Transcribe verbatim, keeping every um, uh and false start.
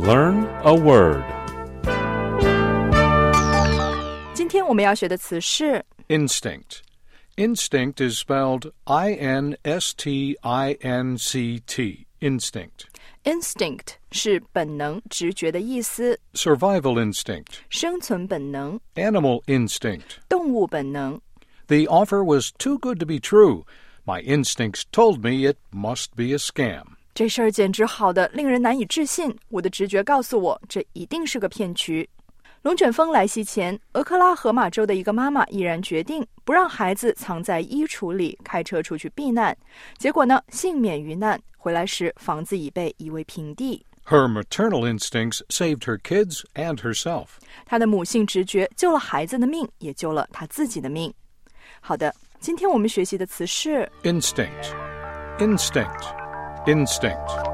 Learn a word. 今天我们要学的词是 Instinct. Instinct is spelled I N S T I N C T. Instinct. instinct 是本能、直觉的意思， Survival instinct. 生存本能、 Animal instinct. 动物本能。 The offer was too good to be true. My instincts told me it must be a scam. 这事儿简直好的令人难以置信，我的直觉告诉我，这一定是个骗局。龙卷风来袭前，俄克拉荷马州的一个妈妈毅然决定不让孩子藏在衣橱里，开车出去避难。结果呢，幸免于难，回来时房子已被夷为平地。 Her maternal instincts saved her kids and herself. 她的母性直觉救了孩子的命，也救了她自己的命。好的，今天我们学习的词是 Instinct. Instinct. Instinct.